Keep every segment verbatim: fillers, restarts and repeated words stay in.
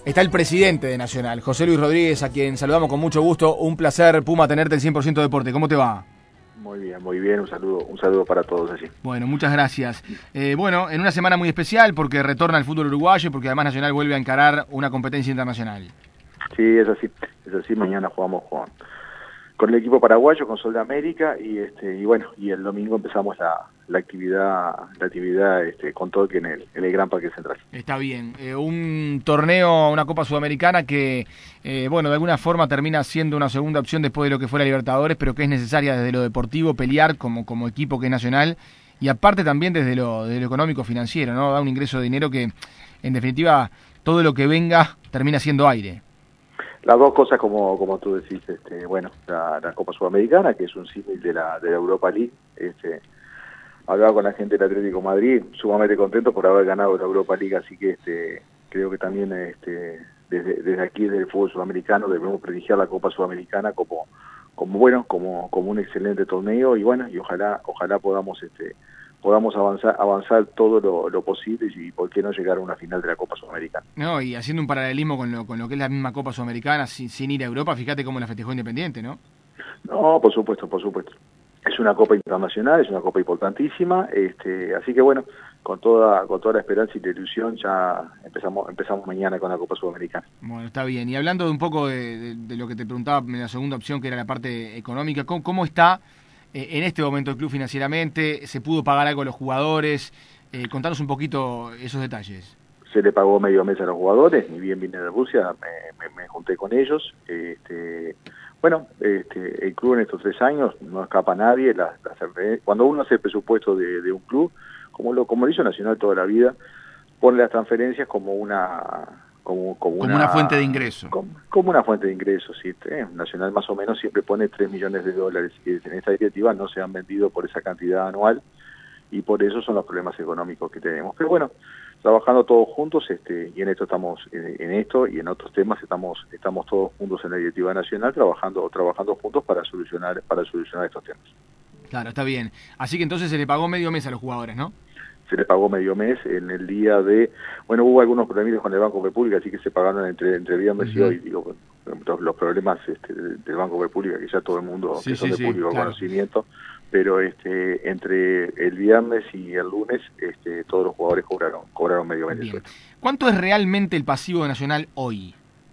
está el presidente de Nacional, José Luis Rodríguez, a quien saludamos con mucho gusto. Un placer, Puma, tenerte en cien por ciento Deporte. ¿Cómo te va? Muy bien, muy bien. Un saludo, un saludo para todos allí. Bueno, muchas gracias. Eh, bueno, en una semana muy especial porque retorna el fútbol uruguayo y porque además Nacional vuelve a encarar una competencia internacional. Sí, es así. Es así. Mañana jugamos con, con el equipo paraguayo, con Sol de América, y este y bueno, y el domingo empezamos la, la actividad la actividad este, con todo que en el, en el Gran Parque Central. Está bien. Eh, un torneo, una Copa Sudamericana que, eh, bueno, de alguna forma termina siendo una segunda opción después de lo que fuera Libertadores, pero que es necesaria desde lo deportivo pelear como, como equipo que es Nacional, y aparte también desde lo, desde lo económico financiero, ¿no? Da un ingreso de dinero que, en definitiva, todo lo que venga termina siendo aire. Las dos cosas, como como tú decís, este, bueno, la, la Copa Sudamericana, que es un símil de la de la Europa League. este Hablaba con la gente del Atlético de Madrid, sumamente contento por haber ganado la Europa League, así que este creo que también este desde, desde aquí, desde el fútbol sudamericano, debemos prestigiar la Copa Sudamericana como como bueno, como como un excelente torneo, y bueno, y ojalá ojalá podamos este podamos avanzar avanzar todo lo, lo posible, y por qué no llegar a una final de la Copa Sudamericana. No, y haciendo un paralelismo con lo, con lo que es la misma Copa Sudamericana, sin, sin ir a Europa, fíjate cómo la festejó Independiente, ¿no? No, por supuesto, por supuesto. Es una copa internacional, es una copa importantísima, este, así que bueno, con toda con toda la esperanza y la ilusión ya empezamos empezamos mañana con la Copa Sudamericana. Bueno, está bien. Y hablando de un poco de, de, de lo que te preguntaba en la segunda opción, que era la parte económica, ¿cómo, cómo está eh, en este momento el club financieramente? ¿Se pudo pagar algo a los jugadores? Eh, contanos un poquito esos detalles. Se le pagó medio mes a los jugadores, ni bien vine de Rusia, me, me, me junté con ellos. Este, bueno, este, el club en estos tres años no escapa a nadie. Las, las, cuando uno hace el presupuesto de, de un club, como lo como lo hizo Nacional toda la vida, pone las transferencias como una como, como, como una, una fuente de ingreso. Como, como una fuente de ingresos, sí. Eh, Nacional más o menos siempre pone tres millones de dólares, y en esta directiva no se han vendido por esa cantidad anual, y por eso son los problemas económicos que tenemos. Pero bueno, trabajando todos juntos, este, y en esto estamos, en, en esto y en otros temas estamos, estamos todos juntos en la directiva nacional, trabajando, trabajando juntos para solucionar, para solucionar estos temas. Claro, está bien. Así que entonces se le pagó medio mes a los jugadores, ¿no? Se le pagó medio mes en el día de, bueno, hubo algunos problemas con el Banco República, así que se pagaron entre entre viernes uh-huh. y hoy, digo, los, los problemas este, del Banco República, que ya todo el mundo, sí, que son sí, de público sí, claro. conocimiento, pero este entre el viernes y el lunes este todos los jugadores cobraron cobraron medio mes. Bien. ¿Cuánto es realmente el pasivo de Nacional hoy?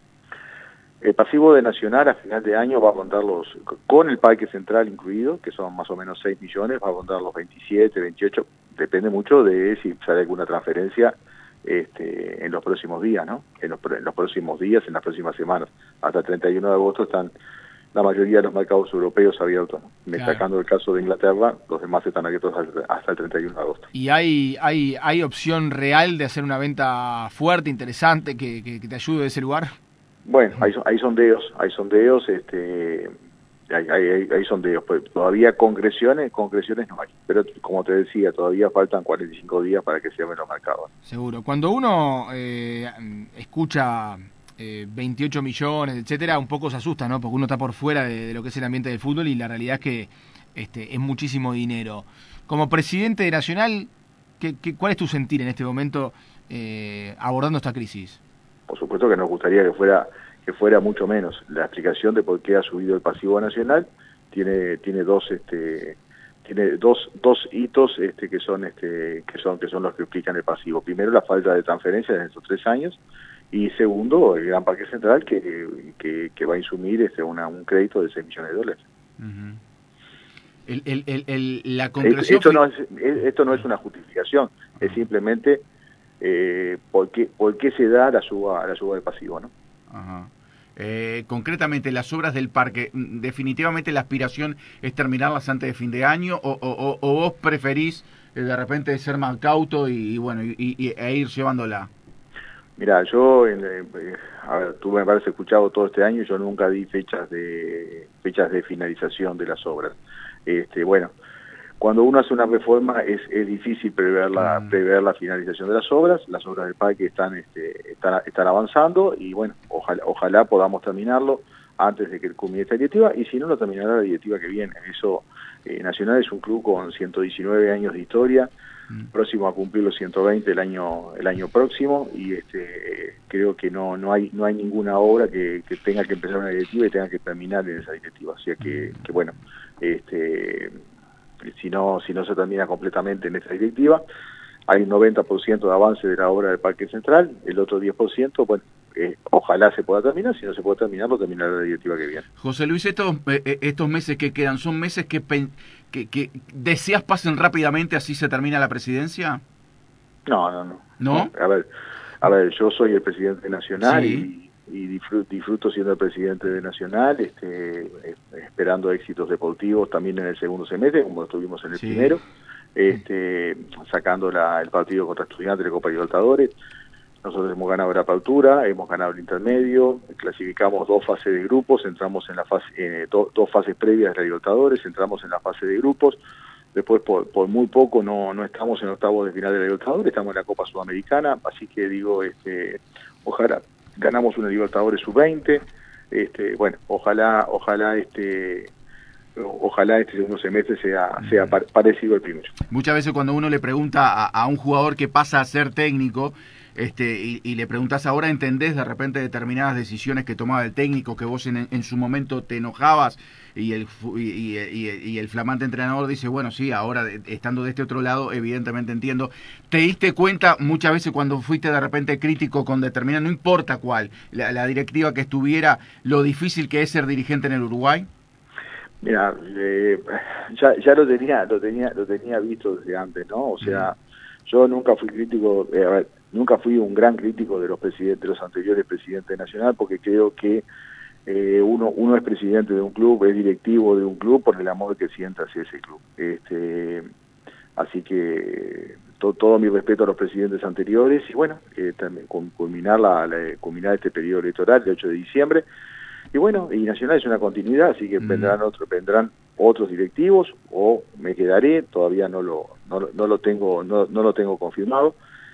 El pasivo de Nacional a final de año va a rondar los, con el Parque Central incluido, que son más o menos seis millones, va a rondar los veintisiete, veintiocho, depende mucho de si sale alguna transferencia este, en los próximos días, ¿no? En los, en los próximos días, en las próximas semanas. Hasta el treinta y uno de agosto están la mayoría de los mercados europeos abiertos, ¿no? Claro. Destacando el caso de Inglaterra, los demás están abiertos hasta el treinta y uno de agosto. ¿Y hay hay hay opción real de hacer una venta fuerte, interesante, que, que, que te ayude de ese lugar? Bueno, hay, hay sondeos, hay sondeos, este, hay, hay, hay sondeos, pues todavía concreciones, concreciones no hay, pero como te decía, todavía faltan cuarenta y cinco días para que se abran los mercados. Seguro. Cuando uno eh, escucha eh, veintiocho millones, etcétera, un poco se asusta, ¿no? Porque uno está por fuera de, de lo que es el ambiente del fútbol, y la realidad es que este, es muchísimo dinero. Como presidente de Nacional, ¿qué, qué, ¿cuál es tu sentir en este momento eh, abordando esta crisis? Por supuesto que nos gustaría que fuera que fuera mucho menos. La explicación de por qué ha subido el pasivo nacional tiene tiene dos este tiene dos dos hitos este que son este que son que son los que explican el pasivo. Primero, la falta de transferencias en estos tres años, y segundo, el Gran Parque Central que que, que va a insumir este una, un crédito de seis millones de dólares. Uh-huh. el, el, el, el, la concreción esto, no es, esto no es una justificación, uh-huh. es simplemente Eh, ¿por qué, por qué se da la suba la suba del pasivo, ¿no? Ajá. Eh, concretamente, las obras del parque, definitivamente la aspiración es terminarlas antes de fin de año, o, o, o vos preferís eh, de repente ser más cauto y, y bueno y, y, e ir llevándola. Mira, yo en, eh, a ver, tú me parece escuchado todo este año, yo nunca di fechas de fechas de finalización de las obras. Este, bueno, cuando uno hace una reforma es, es difícil prever la, mm. prever la finalización de las obras. Las obras del parque están, este, están, están avanzando, y bueno, ojalá, ojalá podamos terminarlo antes de que culmine esta directiva, y si no, lo terminará la directiva que viene. Eso Eh, Nacional es un club con ciento diecinueve años de historia, mm. próximo a cumplir los ciento veinte el año el año próximo, y este creo que no no hay no hay ninguna obra que, que tenga que empezar una directiva y tenga que terminar en esa directiva. O sea que, que bueno, este si no si no se termina completamente en esa directiva, hay un noventa por ciento de avance de la obra del Parque Central, el otro diez por ciento, bueno, Eh, ojalá se pueda terminar, si no se puede terminar, lo terminará la directiva que viene. José Luis, estos, eh, estos meses que quedan, ¿son meses que, que, que deseas pasen rápidamente, así se termina la presidencia? No, no, no. ¿No? A ver, a ver, yo soy el presidente nacional sí. y, y disfruto, disfruto siendo el presidente de Nacional, este, esperando éxitos deportivos también en el segundo semestre, como estuvimos en el sí. primero, este, sacando la, el partido contra Estudiantes de Copa Libertadores. Nosotros hemos ganado la apertura, hemos ganado el intermedio, clasificamos dos fases de grupos, entramos en la fase, eh, do, dos fases previas de la Libertadores, entramos en la fase de grupos, después por, por muy poco no, no estamos en octavos de final de la Libertadores, estamos en la Copa Sudamericana, así que digo, este, ojalá ganamos una Libertadores sub veinte, este, bueno, ojalá, ojalá este ojalá este segundo semestre sea, sea parecido al primero. Muchas veces cuando uno le pregunta a, a un jugador que pasa a ser técnico, este y, y le preguntas ahora, ¿entendés de repente determinadas decisiones que tomaba el técnico, que vos en, en su momento te enojabas? Y el, y, y, y el flamante entrenador dice, bueno, sí, ahora de, estando de este otro lado, evidentemente entiendo. ¿Te diste cuenta muchas veces cuando fuiste de repente crítico con determinada, no importa cuál, la, la directiva que estuviera, lo difícil que es ser dirigente en el Uruguay? Mira, eh, ya, ya lo tenía, lo tenía, lo tenía visto desde antes, ¿no? O sea, mm. yo nunca fui crítico, eh, a ver, nunca fui un gran crítico de los presidentes, de los anteriores presidentes nacional, porque creo que eh, uno, uno es presidente de un club, es directivo de un club por el amor que sienta hacia ese club. Este, así que to, todo mi respeto a los presidentes anteriores y bueno, eh, también culminar la, la, culminar este periodo electoral el ocho de diciembre. Y bueno, y Nacional es una continuidad, así que mm. vendrán otros, vendrán otros directivos o me quedaré, todavía no lo, no, no lo tengo, no, no lo tengo confirmado.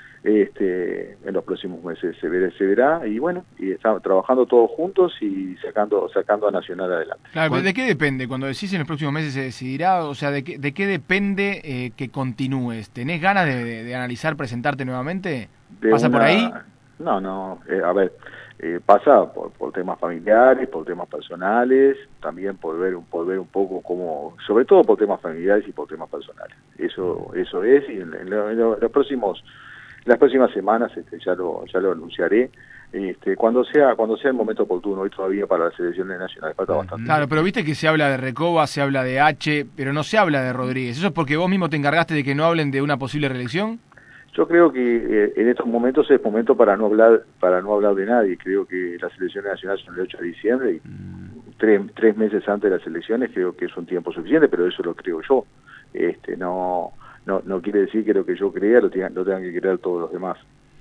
Este, en los próximos meses se verá, se verá y bueno, y estamos trabajando todos juntos y sacando, sacando a Nacional adelante. Claro, ¿de qué depende? Cuando decís en los próximos meses se decidirá, o sea, ¿de qué, de qué depende eh, que continúes? ¿Tenés ganas de, de, de analizar, presentarte nuevamente? De ¿Pasa una... por ahí? No, no, eh, a ver, eh, pasa por, por temas familiares, por temas personales, también por ver, por ver un poco cómo, sobre todo por temas familiares y por temas personales. Eso, eso es, y en, en, en los próximos las próximas semanas este, ya lo ya lo anunciaré este, cuando sea cuando sea el momento oportuno. Hoy todavía para las selecciones nacionales falta bastante. Claro, pero viste que se habla de Recoba, se habla de H, pero no se habla de Rodríguez. ¿Eso es porque vos mismo te encargaste de que no hablen de una posible reelección? Yo creo que eh, en estos momentos es momento para no hablar para no hablar de nadie. Creo que las elecciones nacionales son el ocho de diciembre y mm. tres, tres meses antes de las elecciones creo que es un tiempo suficiente, pero eso lo creo yo. Este, no No, no quiere decir que lo que yo crea lo tengan, lo tengan que creer todos los demás.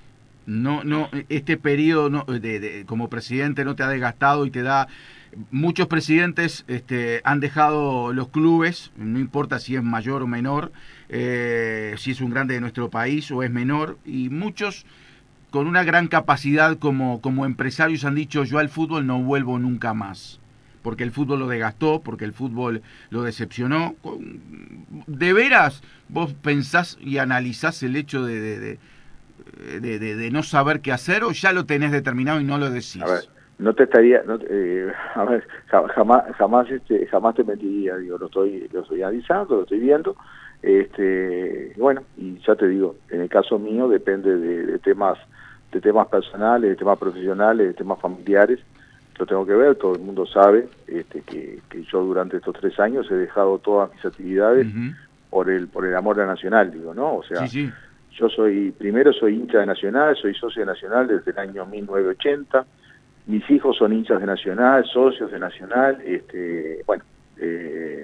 No, no, este periodo no, de, de, como presidente no te ha desgastado y te da... Muchos presidentes este, han dejado los clubes, no importa si es mayor o menor, eh, si es un grande de nuestro país o es menor, y muchos con una gran capacidad como, como empresarios han dicho, yo al fútbol no vuelvo nunca más. Porque el fútbol lo desgastó, porque el fútbol lo decepcionó. ¿De veras vos pensás y analizás el hecho de, de, de, de, de, de no saber qué hacer o ya lo tenés determinado y no lo decís? A ver, no te estaría... No, eh, a ver, jamás jamás este, jamás te mentiría, digo, lo estoy, lo estoy analizando, lo estoy viendo. Este, bueno, y ya te digo, en el caso mío depende de, de temas de temas personales, de temas profesionales, de temas familiares. Lo tengo que ver, todo el mundo sabe este, que, que yo durante estos tres años he dejado todas mis actividades uh-huh. por el por el amor a Nacional, digo, ¿no? O sea, sí, sí. yo soy, primero soy hincha de Nacional, soy socio de Nacional desde el año mil novecientos ochenta, mis hijos son hinchas de Nacional, socios de Nacional, este, bueno, eh,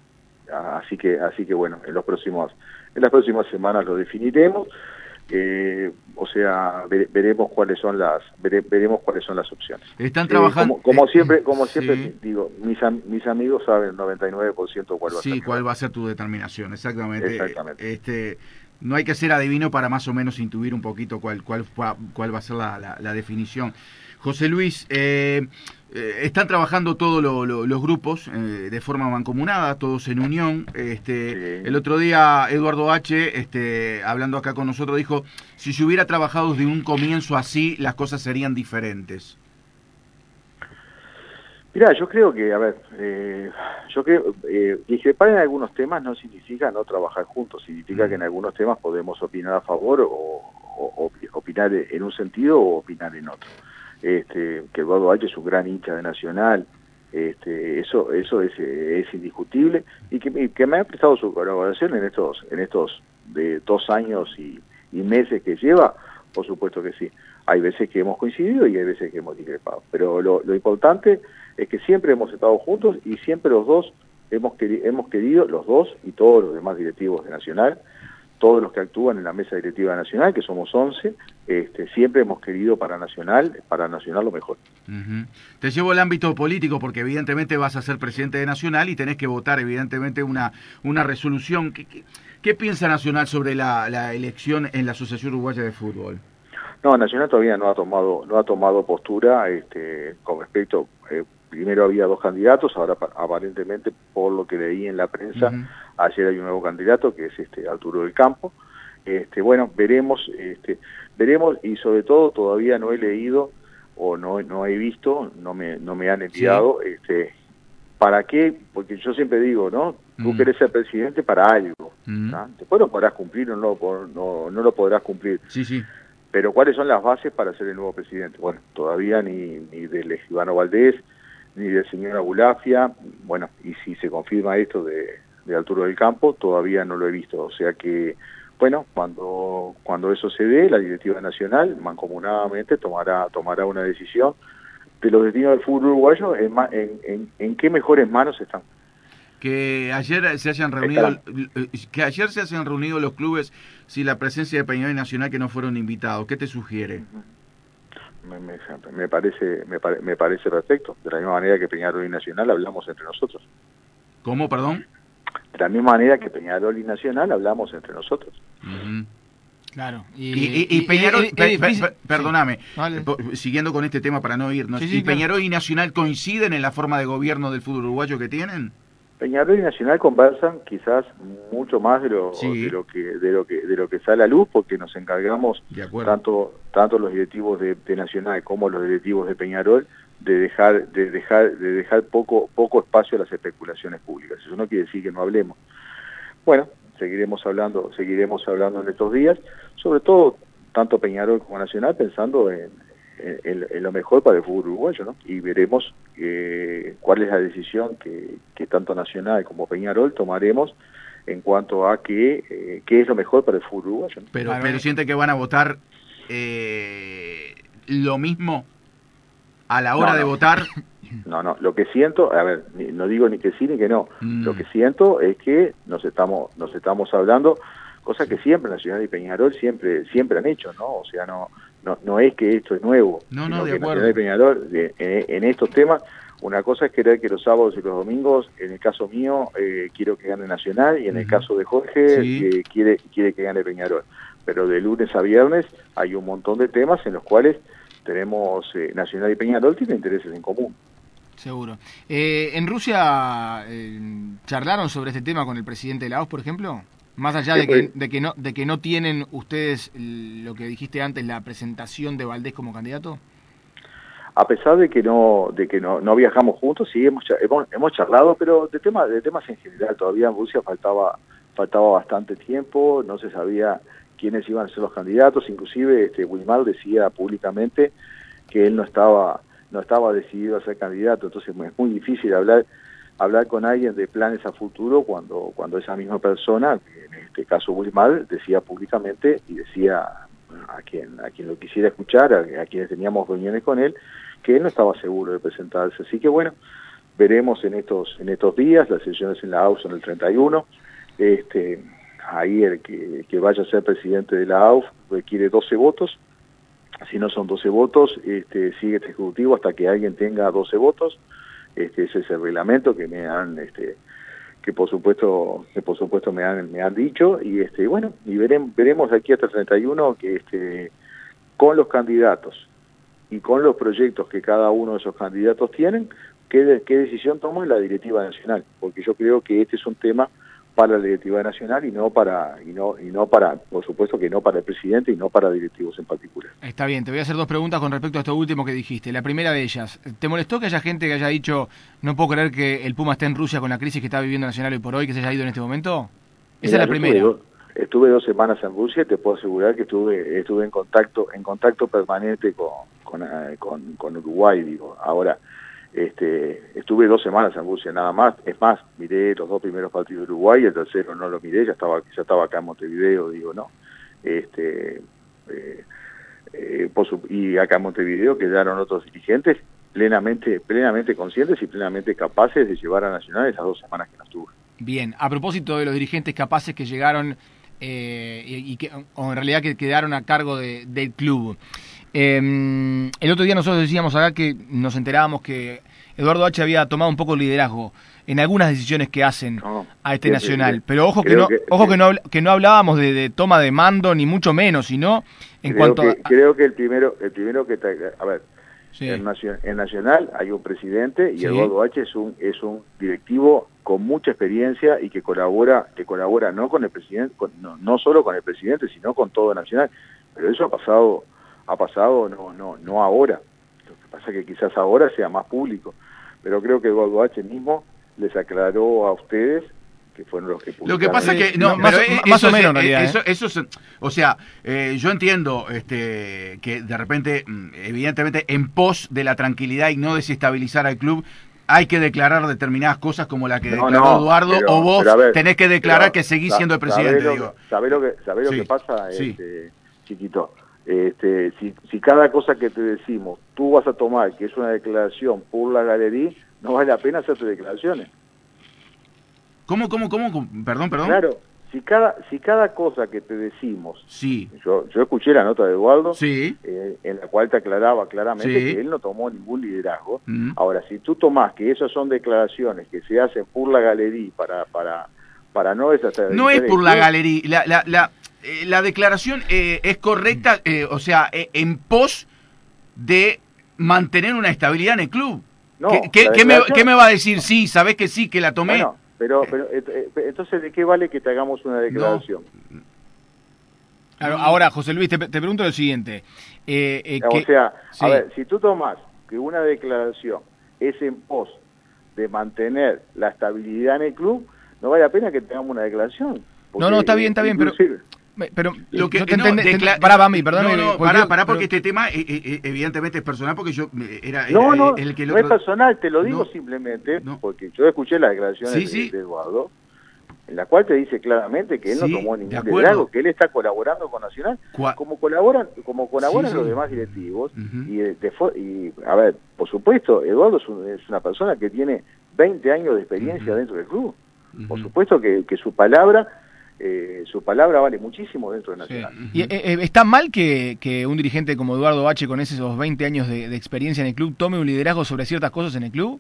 así que así que bueno, en los próximos en las próximas semanas lo definiremos. Eh, o sea, ve, veremos cuáles son las vere, veremos cuáles son las opciones. Están trabajando eh, como, como siempre, como siempre sí. digo, mis mis amigos saben el noventa y nueve por ciento cuál va sí, a ser. Sí, cuál va a ser tu determinación, exactamente. Exactamente. Este, no hay que ser adivino para más o menos intuir un poquito cuál cuál cuál va a ser la, la, la definición. José Luis, eh, eh, están trabajando todos lo, lo, los grupos eh, de forma mancomunada, todos en unión. Este, Sí. el otro día Eduardo H., este, hablando acá con nosotros, dijo, si se hubiera trabajado desde un comienzo así, las cosas serían diferentes. Mirá, yo creo que, a ver, eh, yo creo, eh, discrepar en algunos temas no significa no trabajar juntos, significa que en algunos temas podemos opinar a favor o, o, o opinar en un sentido o opinar en otro. Este, que Eduardo H. es un gran hincha de Nacional, este, eso eso es, es indiscutible, y que, que me ha prestado su colaboración en estos en estos de dos años y, y meses que lleva, por supuesto que sí. Hay veces que hemos coincidido y hay veces que hemos discrepado, pero lo, lo importante es que siempre hemos estado juntos y siempre los dos hemos, queri hemos querido, los dos y todos los demás directivos de Nacional, todos los que actúan en la mesa directiva nacional, que somos once, este, siempre hemos querido para Nacional, para Nacional lo mejor. Uh-huh. Te llevo al ámbito político porque evidentemente vas a ser presidente de Nacional y tenés que votar evidentemente una, una resolución. ¿Qué, qué, qué piensa Nacional sobre la, la elección en la Asociación Uruguaya de Fútbol? No, Nacional todavía no ha tomado no ha tomado postura este, con respecto. Eh, primero había dos candidatos, ahora aparentemente por lo que leí en la prensa, uh-huh. ayer hay un nuevo candidato que es este Arturo del Campo. Este, bueno, veremos, este, veremos y sobre todo todavía no he leído o no no he visto, no me no me han enviado, sí. este, ¿para qué? Porque yo siempre digo, ¿no? Tú uh-huh. querés ser presidente para algo, uh-huh. ¿no? Después lo podrás cumplir o no, no no lo podrás cumplir. Sí, sí. Pero ¿cuáles son las bases para ser el nuevo presidente? Bueno, todavía ni, ni del Ivano Valdés, ni del señor Abulafia, bueno, y si se confirma esto de, de Arturo del Campo, todavía no lo he visto. O sea que, bueno, cuando cuando eso se dé, la directiva nacional, mancomunadamente, tomará tomará una decisión de los destinos del fútbol uruguayo, en, en, en, en qué mejores manos están. Que ayer se hayan reunido Estarán. que ayer se hayan reunido los clubes sin la presencia de Peñarol y Nacional que no fueron invitados. ¿Qué te sugiere? Me, me, me parece me, pare, me parece perfecto. De la misma manera que Peñarol y Nacional hablamos entre nosotros. ¿Cómo, perdón? De la misma manera que Peñarol y Nacional hablamos entre nosotros. Uh-huh. Claro. Y, y, y, y Peñarol, y, y, pe, pe, pe, perdóname, sí, vale. siguiendo con este tema para no irnos, sí, sí, ¿y claro. Peñarol y Nacional coinciden en la forma de gobierno del fútbol uruguayo que tienen? Peñarol y Nacional conversan quizás mucho más de lo, sí. de lo que de lo que de lo que sale a luz, porque nos encargamos tanto tanto los directivos de, de Nacional como los directivos de Peñarol de dejar de dejar de dejar poco poco espacio a las especulaciones públicas. Eso no quiere decir que no hablemos. Bueno, seguiremos hablando seguiremos hablando en estos días, sobre todo tanto Peñarol como Nacional pensando en En, en lo mejor para el fútbol uruguayo, ¿no? Y veremos eh, cuál es la decisión que, que tanto Nacional como Peñarol tomaremos en cuanto a que, eh, qué es lo mejor para el fútbol uruguayo, ¿no? Pero, pero siente que van a votar eh, lo mismo a la hora no, no. de votar. No, no, lo que siento, a ver, ni, no digo ni que sí ni que no, mm. lo que siento es que nos estamos nos estamos hablando, cosa que siempre Nacional y Peñarol siempre siempre han hecho, ¿no? O sea, no No, no es que esto es nuevo, no, sino no, de que acuerdo. Nacional y Peñarol, de, en, en estos temas, una cosa es querer que los sábados y los domingos, en el caso mío, eh, quiero que gane Nacional, y en uh-huh. el caso de Jorge, sí. eh, quiere, quiere que gane Peñarol. Pero de lunes a viernes hay un montón de temas en los cuales tenemos, eh, Nacional y Peñarol tienen intereses en común. Seguro. Eh, ¿En Rusia eh, charlaron sobre este tema con el presidente de la A U F, por ejemplo? Más allá de que, de que no de que no tienen ustedes lo que dijiste antes, la presentación de Valdés como candidato. A pesar de que no de que no, no viajamos juntos, sí hemos, hemos hemos charlado, pero de temas de temas en general. Todavía en Rusia faltaba faltaba bastante tiempo, no se sabía quiénes iban a ser los candidatos. Inclusive este Wilmar decía públicamente que él no estaba no estaba decidido a ser candidato. Entonces es muy difícil hablar hablar con alguien de planes a futuro cuando cuando esa misma persona, en este caso Wilmar, decía públicamente y decía a quien a quien lo quisiera escuchar, a, a quienes teníamos reuniones con él, que él no estaba seguro de presentarse. Así que bueno, veremos en estos en estos días. Las elecciones en la A U F son el treinta y uno. Este, ahí el que, el que vaya a ser presidente de la A U F requiere doce votos. Si no son doce votos, este, sigue este ejecutivo hasta que alguien tenga doce votos. Este, ese es el reglamento que me han, este, que por supuesto, que por supuesto me han, me han dicho, y este, bueno, y veremos, veremos aquí hasta el treinta y uno que este, con los candidatos y con los proyectos que cada uno de esos candidatos tienen, qué, de, qué decisión toma la directiva nacional, porque yo creo que este es un tema para la directiva nacional y no para, y no, y no para, por supuesto que no para el presidente y no para directivos en particular. Está bien, te voy a hacer dos preguntas con respecto a esto último que dijiste. La primera de ellas, ¿te molestó que haya gente que haya dicho, no puedo creer que el Puma esté en Rusia con la crisis que está viviendo Nacional hoy por hoy, que se haya ido en este momento? Esa Mirá, es la primera. Estuve, estuve dos semanas en Rusia y te puedo asegurar que estuve, estuve en contacto, en contacto permanente con, con, con, con Uruguay, digo. Ahora, Este, estuve dos semanas en Rusia nada más, es más, miré los dos primeros partidos de Uruguay, el tercero no lo miré, ya estaba ya estaba acá en Montevideo, digo, no, este, eh, eh, por su, y acá en Montevideo quedaron otros dirigentes plenamente plenamente conscientes y plenamente capaces de llevar a Nacional esas dos semanas que no estuve. Bien, a propósito de los dirigentes capaces que llegaron eh, y, y que, o en realidad que quedaron a cargo de, del club. Eh, el otro día nosotros decíamos acá que nos enterábamos que Eduardo H. había tomado un poco el liderazgo en algunas decisiones que hacen no, a este Nacional, pero ojo que no, que, ojo que no que no hablábamos de, de toma de mando ni mucho menos, sino en creo cuanto que, a... creo que el primero el primero que a ver, sí. en, Nacional, en Nacional hay un presidente y sí. Eduardo H. es un es un directivo con mucha experiencia y que colabora que colabora no con el presidente, con, no, no solo con el presidente, sino con todo Nacional, pero eso ha pasado ha pasado no no no ahora, lo que pasa es que quizás ahora sea más público, pero creo que Eduardo H. mismo les aclaró a ustedes que fueron los que publicaron. Lo que pasa es que no, no más, pero más eso o menos es, en realidad, eso, ¿eh? eso es, o sea, eh, yo entiendo este que de repente, evidentemente, en pos de la tranquilidad y no desestabilizar al club, hay que declarar determinadas cosas como la que no, declaró no, Eduardo, pero, o vos ver, tenés que declarar que seguís siendo el presidente. ¿Sabés digo. lo, ¿sabés lo que, sabés sí, lo que pasa, sí. este, chiquito? Este, si, si cada cosa que te decimos tú vas a tomar que es una declaración por la galería, no vale la pena hacerte declaraciones. ¿Cómo, cómo, cómo? Perdón, perdón. Claro, si cada si cada cosa que te decimos, sí. yo yo escuché la nota de Eduardo, sí. eh, en la cual te aclaraba claramente sí. que él no tomó ningún liderazgo. Mm. Ahora, si tú tomás que esas son declaraciones que se hacen por la galería para para para no deshacer... No es por la galería, la, la, la, eh, la declaración eh, es correcta, eh, o sea, eh, en pos de mantener una estabilidad en el club. No, ¿Qué, qué, ¿qué, me, ¿Qué me va a decir? Sí, ¿sabés que sí, que la tomé? Bueno, pero, pero eh, entonces, ¿de qué vale que te hagamos una declaración? No. Claro, ahora, José Luis, te, te pregunto lo siguiente. Eh, eh, o que, sea, sí. a ver, si tú tomas que una declaración es en pos de mantener la estabilidad en el club, no vale la pena que tengamos una declaración. Porque, no, no, está bien, está bien, pero... Pero lo que yo te no, entendí, decla- pará, Bambi, perdón. No, no, pará, yo, pará, porque pero... este tema eh, eh, evidentemente es personal, porque yo era, era no, no, el que el no otro... es personal, te lo digo no, simplemente no. porque yo escuché las declaraciones sí, de, sí. de Eduardo, en la cual te dice claramente que él sí, no tomó ningún liderazgo, que él está colaborando con Nacional, Cua- como colaboran, como colaboran sí, los sí. demás directivos, uh-huh. y, de, y a ver, por supuesto, Eduardo es, un, es una persona que tiene veinte años de experiencia uh-huh. dentro del club, uh-huh. por supuesto que, que su palabra Eh, su palabra vale muchísimo dentro de Nacional. Sí. ¿Y, eh, ¿Está mal que, que un dirigente como Eduardo H., con esos veinte años de, de experiencia en el club, tome un liderazgo sobre ciertas cosas en el club?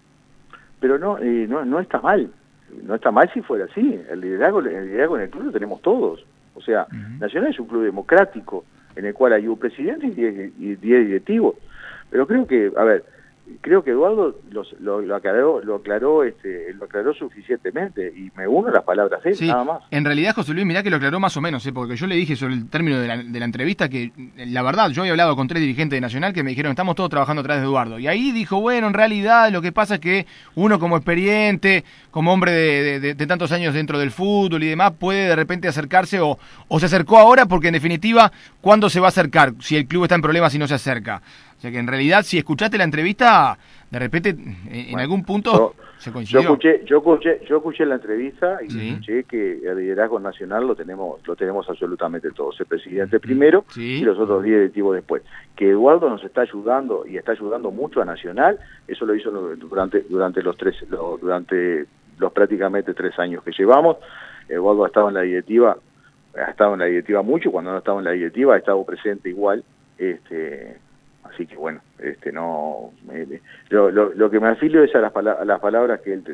Pero no, eh, no, no está mal. No está mal si fuera así. El liderazgo, el liderazgo en el club lo tenemos todos. O sea, uh-huh. Nacional es un club democrático en el cual hay un presidente y diez, y diez directivos. Pero creo que, a ver, creo que Eduardo los, lo, lo aclaró, lo aclaró, este, lo aclaró suficientemente y me uno a las palabras de él, sí, nada más. En realidad, José Luis, mirá que lo aclaró más o menos, ¿eh? Porque yo le dije sobre el término de la, de la entrevista que, la verdad, yo había hablado con tres dirigentes de Nacional que me dijeron, estamos todos trabajando atrás de Eduardo. Y ahí dijo, bueno, en realidad lo que pasa es que uno como experiente, como hombre de, de, de, de tantos años dentro del fútbol y demás, puede de repente acercarse o, o se acercó ahora porque en definitiva, ¿cuándo se va a acercar? Si el club está en problemas y no se acerca. O sea que en realidad, si escuchaste la entrevista, de repente, en, en bueno, algún punto yo, se coincidió. Yo escuché, yo escuché, yo escuché la entrevista y sí. escuché que el liderazgo nacional lo tenemos, lo tenemos absolutamente todos. El presidente primero sí. y los otros diez directivos después. Que Eduardo nos está ayudando y está ayudando mucho a Nacional, eso lo hizo durante, durante los tres, lo, durante los prácticamente tres años que llevamos. Eduardo ha estado en la directiva, ha estado en la directiva mucho, cuando no ha estado en la directiva ha estado presente igual, este así que bueno, este no eh, lo, lo, lo que me afilio es a las, pala a las palabras que él te dijo.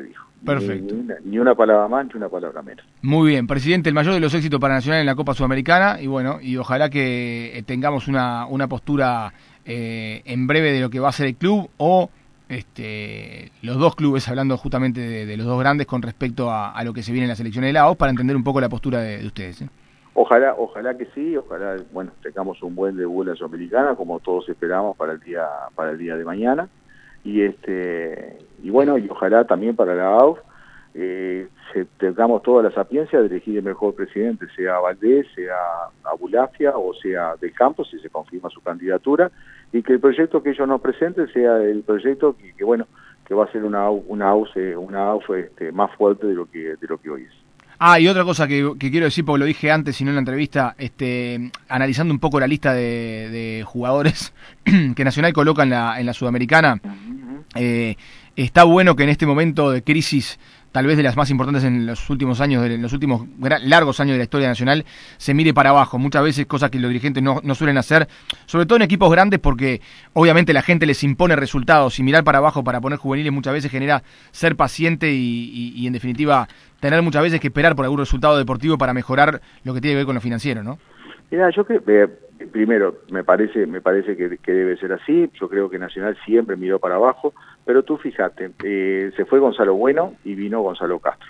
Perfecto. Ni, ni, ni una palabra más ni una palabra menos. Muy bien, presidente, el mayor de los éxitos para Nacional en la Copa Sudamericana y bueno, y ojalá que tengamos una, una postura eh, en breve de lo que va a ser el club o este, los dos clubes, hablando justamente de, de los dos grandes con respecto a, a lo que se viene en las elecciones de la O S para entender un poco la postura de, de ustedes. ¿eh? Ojalá, ojalá que sí, ojalá, bueno, tengamos un buen debut en la Sudamericana, como todos esperamos para el día, para el día de mañana, y este, y bueno, y ojalá también para la A U F eh, se, tengamos toda la sapiencia de elegir el mejor presidente, sea Valdés, sea Abulafia o sea Del Campo, si se confirma su candidatura, y que el proyecto que ellos nos presenten sea el proyecto que, que bueno, que va a ser una una A U F, una A U F este, más fuerte de lo que de lo que hoy es. Ah, y otra cosa que, que quiero decir, porque lo dije antes, sino en la entrevista, este, analizando un poco la lista de, de jugadores que Nacional coloca en la, en la Sudamericana, eh, está bueno que en este momento de crisis, tal vez de las más importantes en los últimos años, en los últimos largos años de la historia nacional, se mire para abajo. Muchas veces cosas que los dirigentes no, no suelen hacer, sobre todo en equipos grandes, porque obviamente la gente les impone resultados y mirar para abajo para poner juveniles muchas veces genera ser paciente y, y, y en definitiva tener muchas veces que esperar por algún resultado deportivo para mejorar lo que tiene que ver con lo financiero, ¿no? Mira, yo creo, eh, primero, me parece me parece que, que debe ser así. Yo creo que Nacional siempre miró para abajo, pero tú fíjate, eh, se fue Gonzalo Bueno y vino Gonzalo Castro.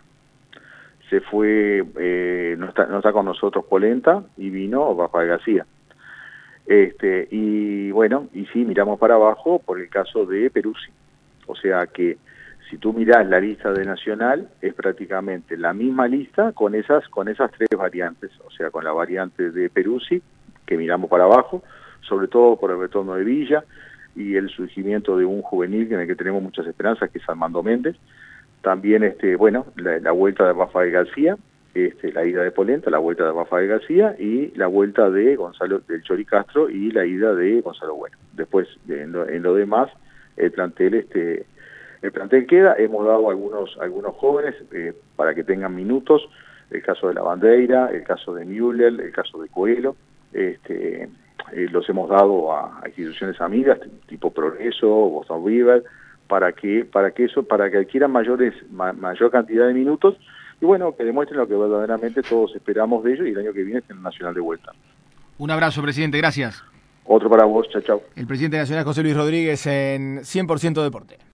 Se fue, eh, no está no está con nosotros Polenta y vino Rafael García. Este, y bueno, y sí, miramos para abajo por el caso de Peruzzi. O sea que si tú mirás la lista de Nacional, es prácticamente la misma lista con esas con esas tres variantes, o sea, con la variante de Peruzzi, que miramos para abajo, sobre todo por el retorno de Villa y el surgimiento de un juvenil en el que tenemos muchas esperanzas, que es Armando Méndez. También, este, bueno, la, la vuelta de Rafael García, este, la ida de Polenta, la vuelta de Rafael García y la vuelta de Gonzalo del Chori Castro y la ida de Gonzalo Bueno. Después, en lo, en lo demás, el plantel este El plantel queda, hemos dado algunos algunos jóvenes eh, para que tengan minutos, el caso de la Bandeira, el caso de Müller, el caso de Coelho, este, eh, los hemos dado a, a instituciones amigas, tipo Progreso, Boston River, para que para que eso para que adquieran mayores ma, mayor cantidad de minutos y bueno, que demuestren lo que verdaderamente todos esperamos de ellos y el año que viene es el Nacional de vuelta. Un abrazo, presidente, gracias. Otro para vos, chao, chao. El presidente nacional José Luis Rodríguez en cien por ciento Deporte.